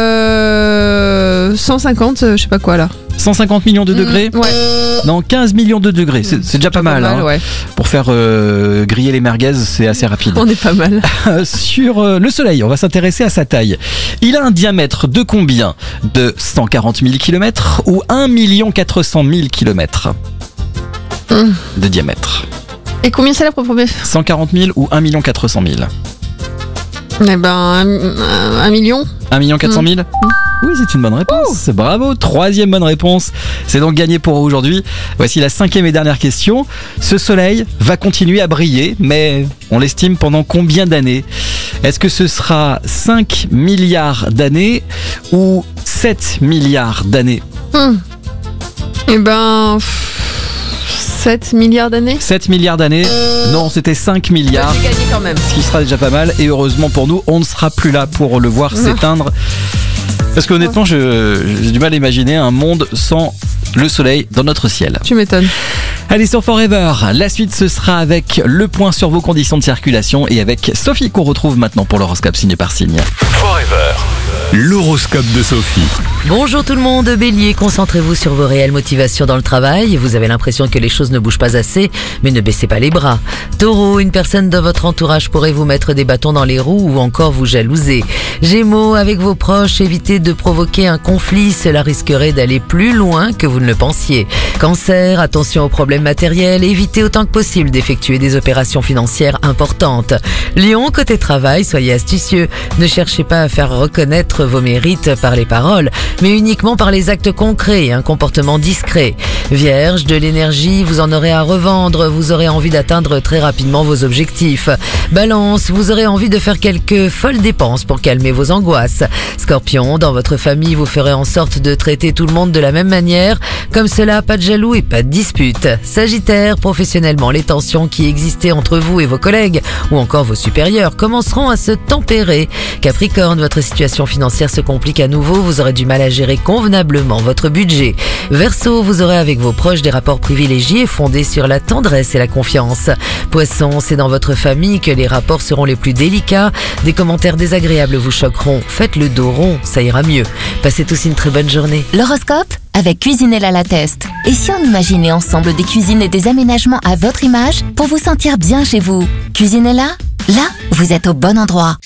euh, cent cinquante, euh, je sais pas quoi là. cent cinquante millions de degrés? Mmh, ouais. Non, quinze millions de degrés. C'est, c'est déjà pas mal. mal, hein. ouais. Pour faire euh, griller les merguez, c'est assez rapide. On est pas mal. Sur euh, le soleil, on va s'intéresser à sa taille. Il a un diamètre de combien? De cent quarante mille kilomètres ou un million quatre cent mille kilomètres Mmh. de diamètre? Et combien c'est la première? cent quarante mille ou un million quatre cent mille? Eh ben, un, un- un million. un million quatre cent mille? Mmh. Oui, c'est une bonne réponse. Bravo. Troisième bonne réponse. C'est donc gagné pour aujourd'hui. Voici la cinquième et dernière question. Ce soleil va continuer à briller, mais on l'estime pendant combien d'années? Est-ce que ce sera cinq milliards d'années ou sept milliards d'années? Mmh. Eh ben, pff, sept milliards d'années. sept milliards d'années? Non, c'était cinq milliards. J'ai gagné quand même. Ce qui sera déjà pas mal. Et heureusement pour nous, on ne sera plus là pour le voir Non. s'éteindre. Parce qu'honnêtement, je, j'ai du mal à imaginer un monde sans le soleil dans notre ciel. Tu m'étonnes. Allez, sur Forever, la suite ce sera avec le point sur vos conditions de circulation et avec Sophie qu'on retrouve maintenant pour l'horoscope signe par signe. Forever. L'horoscope de Sophie. Bonjour tout le monde, Bélier, concentrez-vous sur vos réelles motivations dans le travail. Vous avez l'impression que les choses ne bougent pas assez, mais ne baissez pas les bras. Taureau, une personne de votre entourage pourrait vous mettre des bâtons dans les roues ou encore vous jalouser. Gémeaux, avec vos proches, évitez de provoquer un conflit, cela risquerait d'aller plus loin que vous ne le pensiez. Cancer, attention aux problèmes matériels, évitez autant que possible d'effectuer des opérations financières importantes. Lion, côté travail, soyez astucieux, ne cherchez pas à faire reconnaître vos mérites par les paroles, mais uniquement par les actes concrets et un comportement discret. Vierge, de l'énergie, vous en aurez à revendre, vous aurez envie d'atteindre très rapidement vos objectifs. Balance, vous aurez envie de faire quelques folles dépenses pour calmer vos angoisses. Scorpion, dans votre famille, vous ferez en sorte de traiter tout le monde de la même manière, comme cela, pas de jaloux et pas de dispute. Sagittaire, professionnellement, les tensions qui existaient entre vous et vos collègues, ou encore vos supérieurs, commenceront à se tempérer. Capricorne, votre situation financière se complique à nouveau, vous aurez du mal à gérer convenablement votre budget. Verseau, vous aurez avec vos proches des rapports privilégiés fondés sur la tendresse et la confiance. Poisson, c'est dans votre famille que les rapports seront les plus délicats, des commentaires désagréables vous choqueront, faites le dos rond, ça ira mieux. Passez tous une très bonne journée. L'horoscope avec Cuisinella La Teste. Et si on imaginait ensemble des cuisines et des aménagements à votre image pour vous sentir bien chez vous? Cuisinella, là, vous êtes au bon endroit.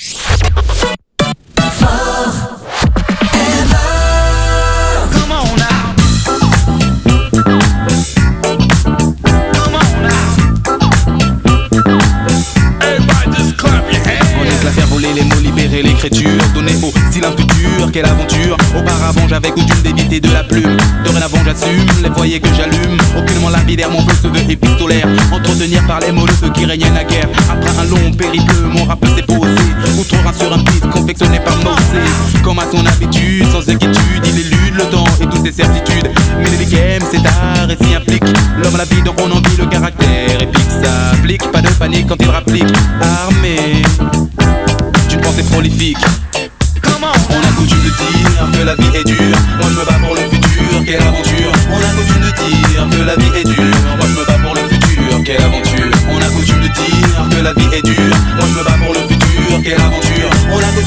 On laisse la faire voler les mots, libérer l'écriture, donner au style un futur, quelle aventure. Auparavant j'avais coutume d'éviter de la plume, dorénavant j'assume les foyers que j'allume. Aucunement lapidaire, mon feu se veut épistolaire, entretenir par les mots le feu qui régnait naguère. Après un long périple, mon rap s'est posé, outre un sur un beat confectionné par Moses. Comme à son habitude, sans inquiétude, il élude le temps et toutes ses certitudes. Mais les games, c'est art et s'y implique l'homme à la vie, donc on en dit le caractère épique s'applique. Pas de panique quand il rapplique, armé d'une pensée prolifique. On a coutume de dire que la vie est dure, moi je me bats pour le futur, quelle aventure. On a coutume de dire que la vie est dure, moi je me bats pour le futur, quelle aventure. On a coutume de dire que la vie est dure, moi je me bats pour le futur, quelle aventure. On a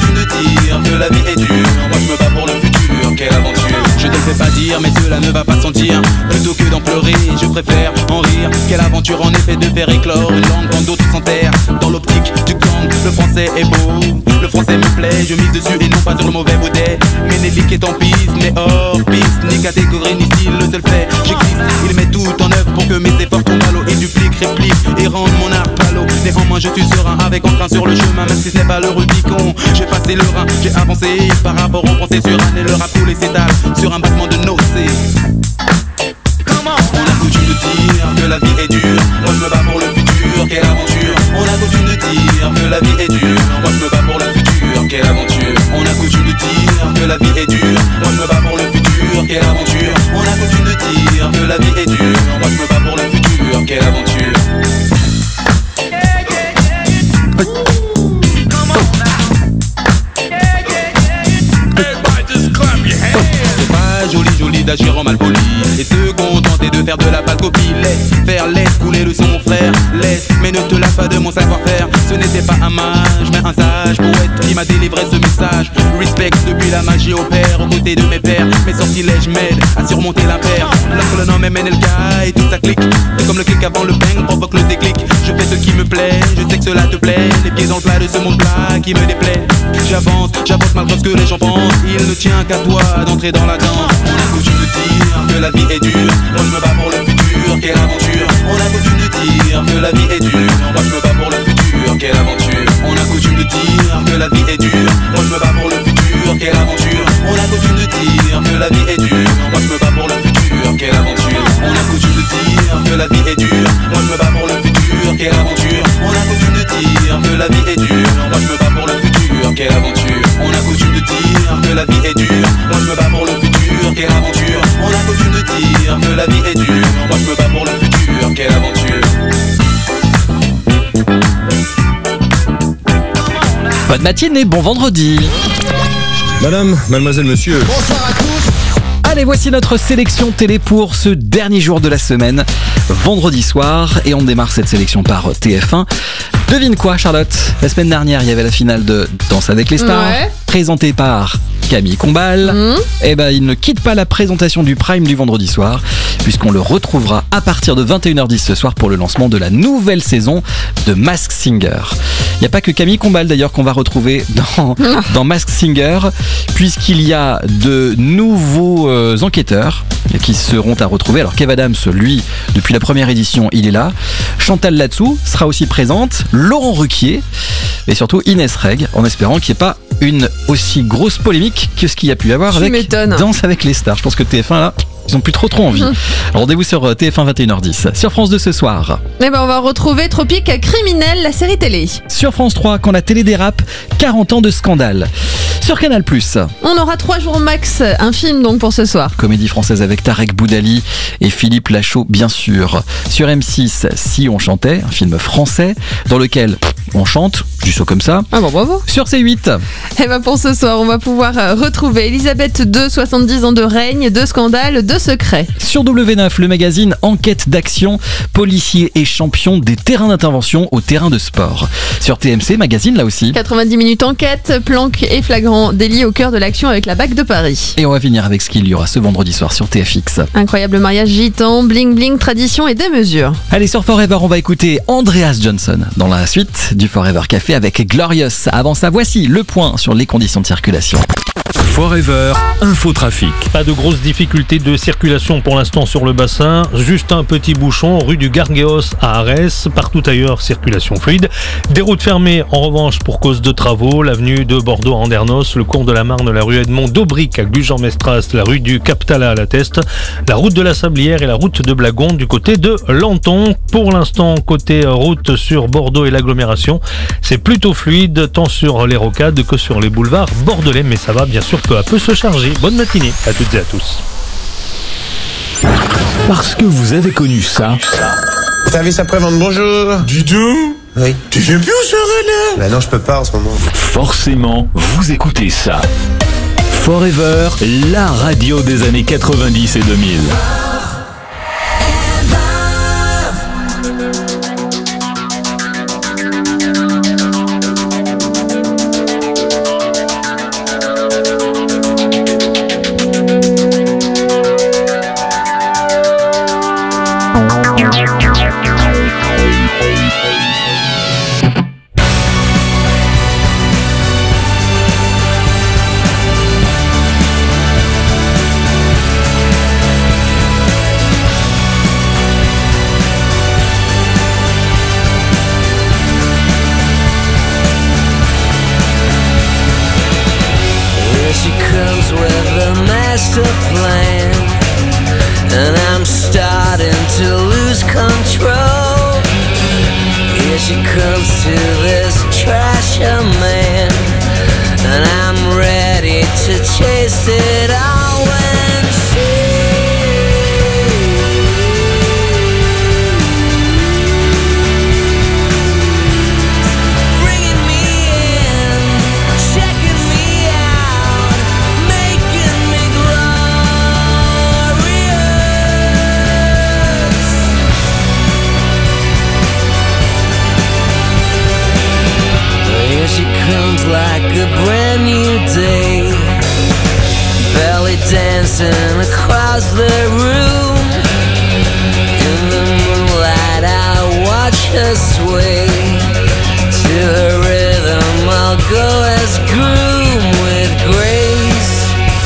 dire, mais cela ne va pas sentir. Plutôt que d'en pleurer, je préfère en rire. Quelle aventure en effet de faire éclore une langue quand d'autres s'enterrent. Dans l'optique du gang, le français est beau, le français me plaît, je mise dessus et non pas sur le mauvais baudet. Ménélique est en piste, mais hors piste, ni catégorie ni style, le seul fait, j'existe. Il met tout en œuvre pour que mes efforts tombent à l'eau et duplique, réplique et rende mon art palo. Néanmoins je suis serein avec entrain sur le chemin, même si ce n'est pas le Rubicon. J'ai passé le Rhin, j'ai avancé par rapport aux pensées sur un et le rap coulé s'étale sur un battement de nos C. On a coutume de dire que la vie est dure, moi je me bats pour le futur, quelle aventure. On a coutume de dire que la vie est dure, moi je me bats pour le futur, quelle aventure. On a coutume de dire que la vie est dure, moi je me bats pour le futur, quelle aventure. On a coutume de dire que la vie est dure, moi je me bats pour le futur, quelle aventure. C'est pas joli joli d'agir en mal poli et se contenter de faire de la pâle copie. Laisse faire, laisse couler le son mon frère, laisse, mais ne te lâche pas de mon savoir-faire. Ce n'était pas un mage, mais un sage poète qui m'a délivré ce message. Respect depuis la magie opère aux côtés de mes pères. Mes sortilèges m'aident à surmonter l'impair. Lorsque le nom M N L K et tout ça clique, c'est comme le clic avant le bang provoque le déclic. Je fais ce qui me plaît, je sais que cela te plaît. Les pieds dans le plat de ce monde plat qui me déplaît. J'avance, j'avance malgré ce que les gens pensent. Il ne tient qu'à toi d'entrer dans la danse. On a coutume de dire que la vie est dure, moi je me bats pour le futur, quelle aventure. On a coutume de dire que la vie est dure, moi je me bats pour le futur, quelle aventure. On a coutume de dire que la vie est dure, moi je me bats pour le futur, quelle aventure. On a coutume de dire que la vie est dure, moi je me bats pour le futur, quelle aventure. On a coutume de dire que la vie est dure, moi je me bats pour le futur, quelle aventure. On a coutume de dire que la vie est dure, moi je me bats pour le futur, quelle aventure. On a coutume de dire que la vie est dure, moi je me bats pour le futur, quelle aventure. On a coutume de dire que la vie est dure, moi je me bats pour le futur, quelle aventure. Bonne matinée, bon vendredi. Madame, mademoiselle, monsieur. Bonsoir à tous. Allez, voici notre sélection télé pour ce dernier jour de la semaine, vendredi soir. Et on démarre cette sélection par T F un. Devine quoi, Charlotte? La semaine dernière, il y avait la finale de Danse avec les stars, Ouais. présentée par Camille Combal. Mmh. Et ben, il ne quitte pas la présentation du Prime du vendredi soir, puisqu'on le retrouvera à partir de vingt et une heures dix ce soir pour le lancement de la nouvelle saison de Masked Singer. Il n'y a pas que Camille Combal d'ailleurs qu'on va retrouver dans, dans Masked Singer, puisqu'il y a de nouveaux euh, enquêteurs qui seront à retrouver. Alors Kev Adams, lui, depuis la première édition, il est là. Chantal Latsou sera aussi présente. Laurent Ruquier et surtout Inès Reg, en espérant qu'il n'y ait pas une aussi grosse polémique que ce qu'il y a pu y avoir Tu avec m'étonnes. Danse avec les stars. Je pense que T F un là, ils ont plus trop trop envie. Mmh. Rendez-vous sur T F un vingt et une heures dix. Sur France deux ce soir. Eh ben on va retrouver Tropique Criminel, la série télé. Sur France trois, quand la télé dérape, quarante ans de scandale. Sur Canal plus, On aura trois jours max, un film donc pour ce soir. comédie française avec Tarek Boudali et Philippe Lachaud, bien sûr. Sur M six, Si on chantait, un film français dans lequel on chante, je dis ça comme ça. Ah bon, bravo. Sur C huit, Et ben pour ce soir, on va pouvoir euh, retrouver Elisabeth deux, soixante-dix ans de règne, de scandale, de secret. sur W neuf, le magazine Enquête d'action, policier et champion des terrains d'intervention au terrain de sport. Sur T M C, magazine là aussi. quatre-vingt-dix minutes enquête, planque et flagrant délit au cœur de l'action avec la B A C de Paris. Et on va finir avec ce qu'il y aura ce vendredi soir sur T F X. Incroyable mariage gitan, bling bling, tradition et démesure. Allez, sur Forever, on va écouter Andreas Johnson dans la suite du Forever Café avec Glorious. Avant ça, voici le point sur les conditions de circulation. Forever, infotrafic. Pas de grosses difficultés de circulation pour l'instant sur le bassin, juste un petit bouchon rue du Garguéos à Arès, partout ailleurs circulation fluide. Des routes fermées en revanche pour cause de travaux, l'avenue de Bordeaux à Andernos, le cours de la Marne, la rue Edmond d'Aubric à Gujan-Mestras, la rue du Captala à la Teste, la route de la Sablière et la route de Blagon du côté de Lanton. Pour l'instant, côté route sur Bordeaux et l'agglomération, c'est plutôt fluide tant sur les rocades que sur les boulevards bordelais, mais ça va bien sûr peu à peu se charger. Bonne matinée à toutes et à tous. Parce que vous avez connu ça. Service après-vente, bonjour. Du tout. Oui. Tu viens plus au soirée là? Bah non, je peux pas en ce moment. Forcément, vous écoutez ça. Forever, la radio des années quatre-vingt-dix et deux mille. comes with a master plan, and I'm starting to lose control. Here she comes to this trasher man, and I'm ready to chase it all when she like a brand new day, belly dancing across the room. In the moonlight I watch her sway, to her rhythm I'll go as groom with grace.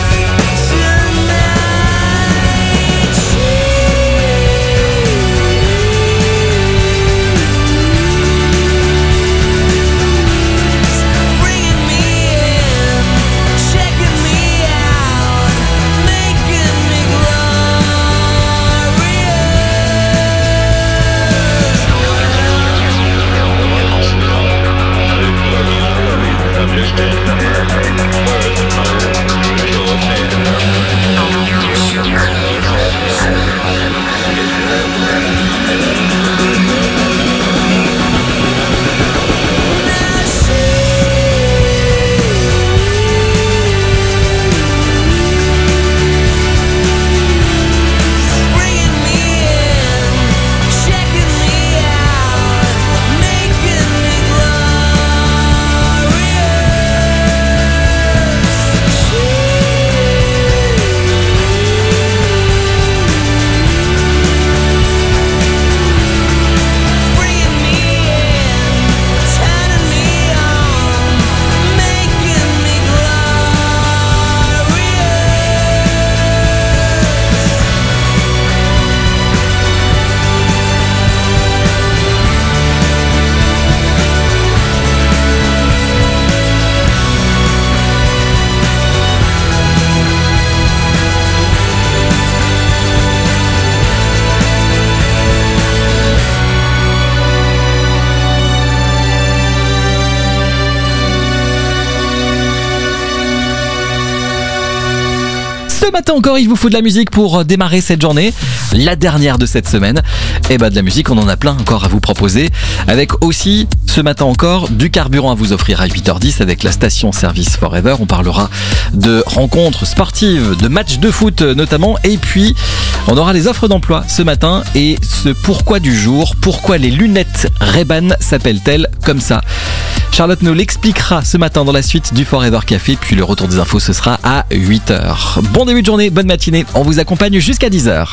Ce matin encore, il vous faut de la musique pour démarrer cette journée, la dernière de cette semaine. Et bah de la musique, on en a plein encore à vous proposer, avec aussi ce matin encore du carburant à vous offrir à huit heures dix avec la station Service Forever. On parlera de rencontres sportives, de matchs de foot notamment, et puis on aura les offres d'emploi ce matin et ce pourquoi du jour, pourquoi les lunettes Ray-Ban s'appellent-elles comme ça. Charlotte nous l'expliquera ce matin dans la suite du Forever Café, puis le retour des infos ce sera à huit heures. Bon début de journée, bonne matinée, on vous accompagne jusqu'à dix heures.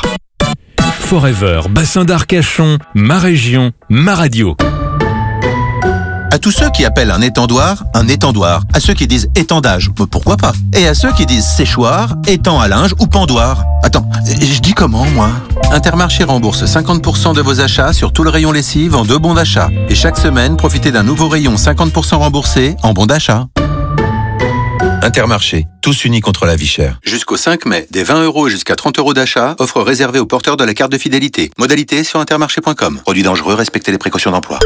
Forever, bassin d'Arcachon, ma région, ma radio. À tous ceux qui appellent un étendoir, un étendoir. À ceux qui disent étendage, pourquoi pas. Et à ceux qui disent séchoir, étend à linge ou pendoir. Attends, je dis comment, moi ? Intermarché rembourse cinquante pour cent de vos achats sur tout le rayon lessive en deux bons d'achat. Et chaque semaine, profitez d'un nouveau rayon cinquante pour cent remboursé en bons d'achat. Intermarché, tous unis contre la vie chère. Jusqu'au cinq mai, des vingt euros jusqu'à trente euros d'achat, offre réservée aux porteurs de la carte de fidélité. Modalité sur intermarché point com. Produit dangereux, respectez les précautions d'emploi.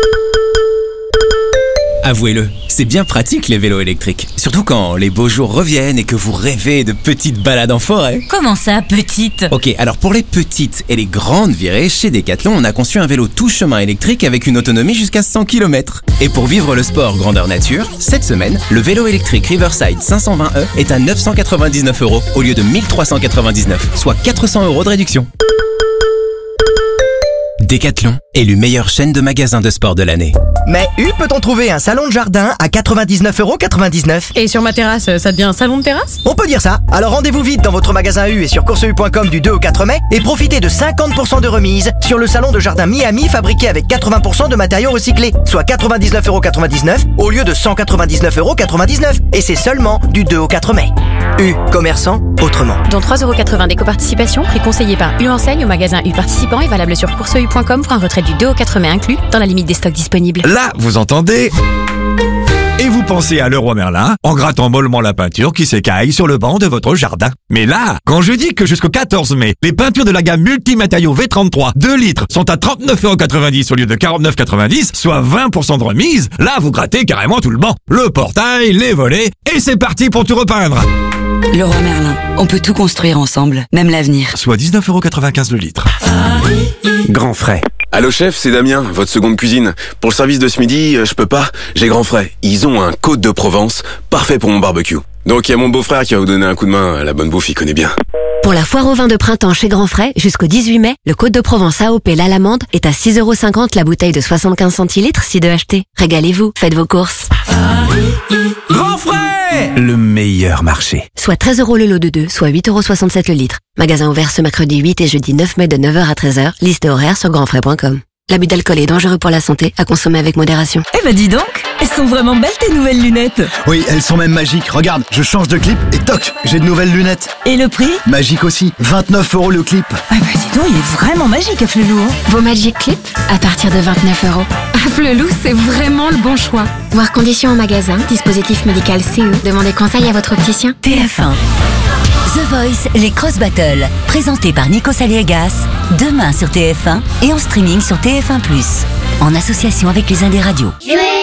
Avouez-le, c'est bien pratique les vélos électriques. Surtout quand les beaux jours reviennent et que vous rêvez de petites balades en forêt. Comment ça, petite ? Ok, alors pour les petites et les grandes virées, chez Decathlon, on a conçu un vélo tout chemin électrique avec une autonomie jusqu'à cent kilomètres. Et pour vivre le sport grandeur nature, cette semaine, le vélo électrique Riverside cinq cent vingt E est à neuf cent quatre-vingt-dix-neuf euros au lieu de mille trois cent quatre-vingt-dix-neuf, soit quatre cents euros de réduction. Decathlon, élu meilleure chaîne de magasins de sport de l'année. Mais U peut-on trouver un salon de jardin à quatre-vingt-dix-neuf euros quatre-vingt-dix-neuf. Et sur ma terrasse, ça devient un salon de terrasse ? On peut dire ça. Alors rendez-vous vite dans votre magasin U et sur course u point com du deux au quatre mai et profitez de cinquante pour cent de remise sur le salon de jardin Miami fabriqué avec quatre-vingts pour cent de matériaux recyclés, soit quatre-vingt-dix-neuf euros quatre-vingt-dix-neuf au lieu de cent quatre-vingt-dix-neuf euros quatre-vingt-dix-neuf. Et c'est seulement du deux au quatre mai. U, commerçant autrement. Dont trois euros quatre-vingts d'éco-participation, prix conseillé par U Enseigne au magasin U participant et valable sur course u point com pour un retrait du deux au quatre mai inclus dans la limite des stocks disponibles. Là, vous entendez ? Et vous pensez à Leroy Merlin en grattant mollement la peinture qui s'écaille sur le banc de votre jardin. Mais là, quand je dis que jusqu'au quatorze mai, les peintures de la gamme multimatériaux V trente-trois deux litres sont à trente-neuf euros quatre-vingt-dix au lieu de quarante-neuf euros quatre-vingt-dix, soit vingt pour cent de remise, là vous grattez carrément tout le banc. Le portail, les volets, et c'est parti pour tout repeindre. Leroy Merlin, on peut tout construire ensemble, même l'avenir. Soit dix-neuf euros quatre-vingt-quinze le litre. Grand frais. Allô chef, c'est Damien, votre seconde cuisine. Pour le service de ce midi, euh, je peux pas, j'ai Grand Frais. Ils ont un Côte de Provence, parfait pour mon barbecue. Donc il y a mon beau-frère qui va vous donner un coup de main, la bonne bouffe, il connaît bien. Pour la foire au vin de printemps chez Grand Frais, jusqu'au dix-huit mai, le Côte de Provence A O P l'Alamande est à six euros cinquante la bouteille de soixante-quinze centilitres si de acheter. Régalez-vous, faites vos courses. Grand Frais, le meilleur marché. Soit treize euros le lot de deux, soit huit euros soixante-sept le litre. Magasin ouvert ce mercredi huit et jeudi neuf mai de neuf heures à treize heures. Liste et horaire sur grand frais point com. L'abus d'alcool est dangereux pour la santé, à consommer avec modération. Eh ben dis donc, elles sont vraiment belles tes nouvelles lunettes. Oui, elles sont même magiques. Regarde, je change de clip et toc, j'ai de nouvelles lunettes. Et le prix? Magique aussi, vingt-neuf euros le clip. Ah bah dis donc, il est vraiment magique Afflelou. Hein. Vos Magic Clip à partir de vingt-neuf euros. Afflelou, c'est vraiment le bon choix. Voir conditions en magasin, dispositif médical C E. Demandez conseil à votre opticien. T F un. The Voice, les Cross Battles, présentés par Nico Saliegas, demain sur T F un et en streaming sur T F un plus, en association avec les Indés Radio.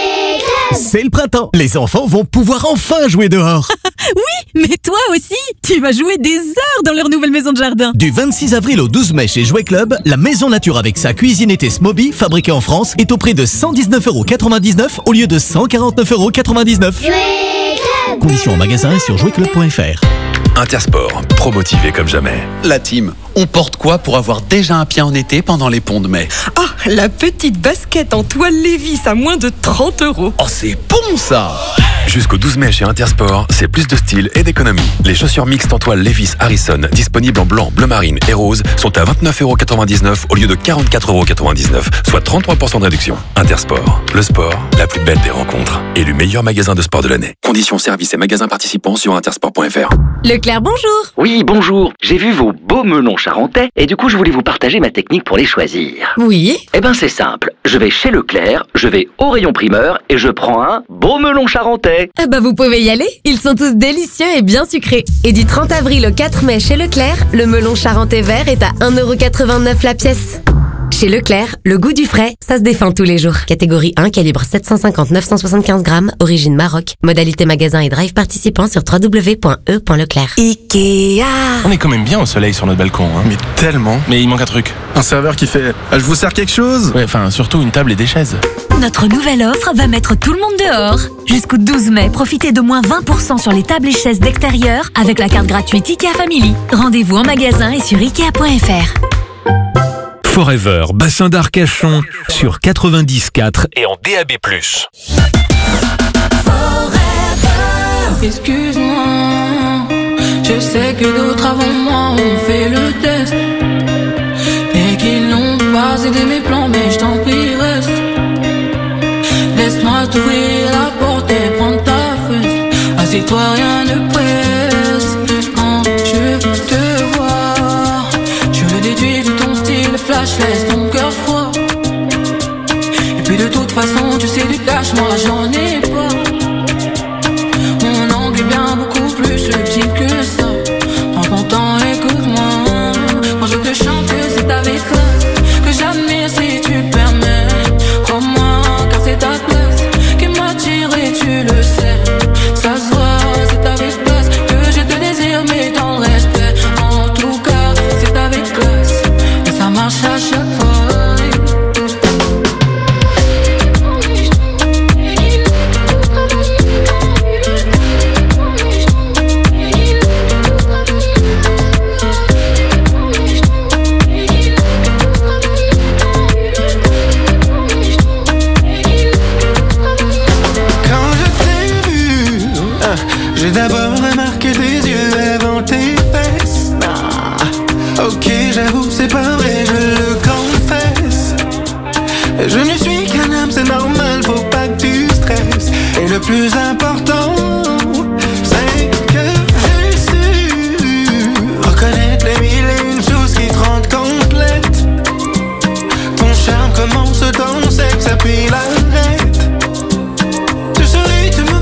C'est le printemps, les enfants vont pouvoir enfin jouer dehors. Oui, mais toi aussi, tu vas jouer des heures dans leur nouvelle maison de jardin. Du vingt-six avril au douze mai chez Jouet Club, la maison nature avec sa cuisine été Smoby, fabriquée en France, est au prix de cent dix-neuf euros quatre-vingt-dix-neuf au lieu de cent quarante-neuf euros quatre-vingt-dix-neuf. Conditions en magasin et sur jouet club point f r. Intersport, pro-motivé comme jamais. La team, on porte quoi pour avoir déjà un pied en été pendant les ponts de mai? Ah, la petite basket en toile Levi's à moins de trente euros. Oh, c'est bon ça! Jusqu'au douze mai chez Intersport, c'est plus de style et d'économie. Les chaussures mixtes en toile Levi's Harrison, disponibles en blanc, bleu marine et rose, sont à vingt-neuf euros quatre-vingt-dix-neuf au lieu de quarante-quatre euros quatre-vingt-dix-neuf, soit trente-trois pour cent de réduction. Intersport, le sport, la plus belle des rencontres. Élu meilleur magasin de sport de l'année. Conditions, services et magasins participants sur intersport point f r. Leclerc, bonjour. Oui, bonjour. J'ai vu vos beaux melons charentais et du coup, je voulais vous partager ma technique pour les choisir. Oui. Eh ben, c'est simple. Je vais chez Leclerc, je vais au rayon primeur et je prends un beau melon charentais. Ah bah vous pouvez y aller, ils sont tous délicieux et bien sucrés. Et du trente avril au quatre mai chez Leclerc, le melon charentais vert est à un euro quatre-vingt-neuf la pièce. Chez Leclerc, le goût du frais, ça se défend tous les jours. Catégorie un, calibre sept cent cinquante à neuf cent soixante-quinze grammes, origine Maroc. Modalité magasin et drive participant sur w w w point e point leclerc. Ikea. On est quand même bien au soleil sur notre balcon, hein. Mais tellement. Mais il manque un truc. Un serveur qui fait ah, « Je vous sers quelque chose ?» Ouais, enfin, surtout une table et des chaises. Notre nouvelle offre va mettre tout le monde dehors. Jusqu'au douze mai, profitez de moins vingt pour cent sur les tables et chaises d'extérieur avec la carte gratuite Ikea Family. Rendez-vous en magasin et sur ikea point f r. Forever, bassin d'Arcachon, sur quatre-vingt-dix quatre et en D A B plus. Excuse-moi, je sais que d'autres avant moi ont fait le test et qu'ils n'ont pas aidé mes plans, mais je t'en prie reste. Laisse-moi t'ouvrir la porte et prendre ta fesse. Assieds-toi, rien ne presse. Quand je te vois, je le déduis de ton style flash, laisse ton cœur froid. Et puis de toute façon, tu sais du cash, moi j'en ai pas. Mon angle est bien beaucoup plus subtil que ça. Prends ton temps, écoute-moi. Quand je te chante, c'est avec classe que j'admire si tu permets. Crois-moi, car c'est ta place qui m'attire et tu le sais. Ça se voit, c'est avec classe que je te désire, mais dans le respect. En tout cas, c'est avec classe et ça marche à chaque fois. J'ai d'abord remarqué tes yeux avant tes fesses. Ah, ok, j'avoue, c'est pas vrai, je le confesse. Je ne suis qu'un homme, c'est normal, faut pas que tu stresses. Et le plus important, c'est que j'ai su reconnaître les mille et une choses qui te rendent complète. Ton charme commence dans le sexe, puis l'arrête. Tu souris, tu me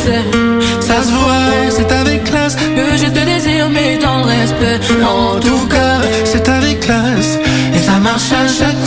sais, ça se voit, c'est avec classe que je te désire, mais dans le respect. En tout cas, c'est avec classe et ça marche à chaque